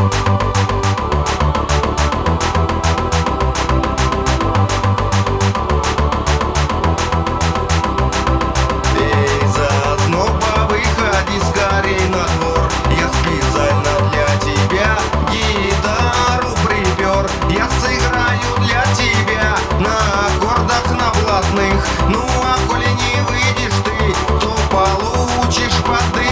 Ну а коли не выйдешь ты, то получишь подых.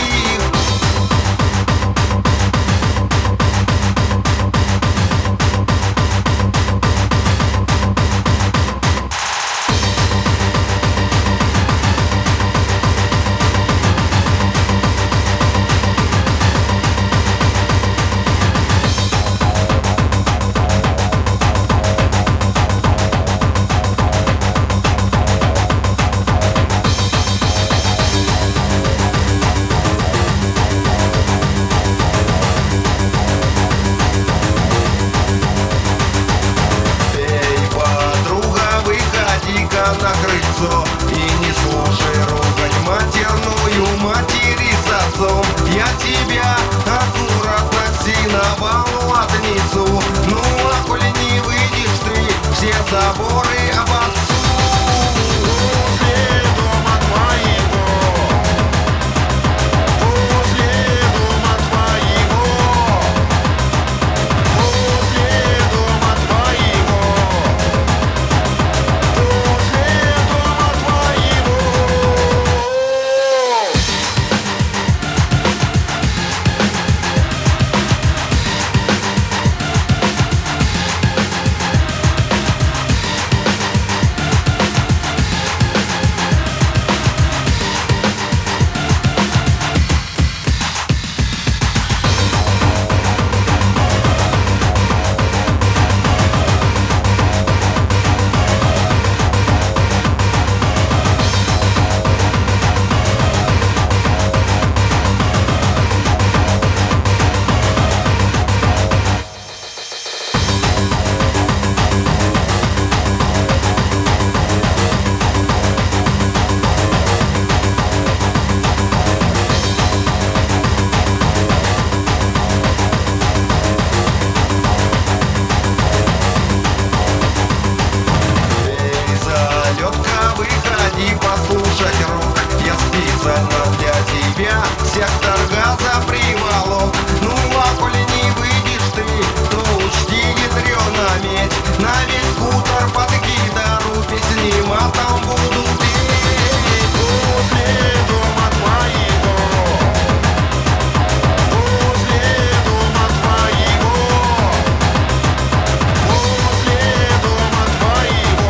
На крыльцо и не слушай ругань матерную, матери с отцом. Я тебя аккуратно синовал отнесу. Ну а коли не выйдешь ты, все заборы обоссу. Возле дома твоего, возле дома твоего, возле дома твоего. Выходи послушать рок, я специально для тебя сектор газа приволок. Ну а коли не выйдешь ты, то учти ядрёна медь. На весь хутор под гитару песни матом буду петь. Возле дома твоего, возле дома твоего, возле дома твоего.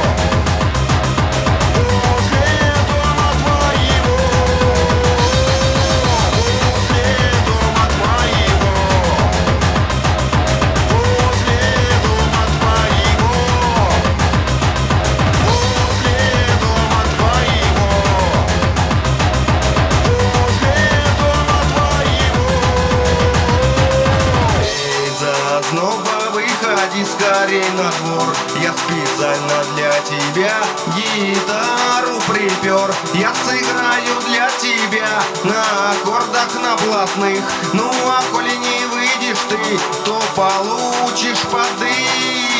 Снова выходи скорей на двор, я специально для тебя гитару припер. Я сыграю для тебя на аккордах на блатных. Ну а коли не выйдешь ты, то получишь подых.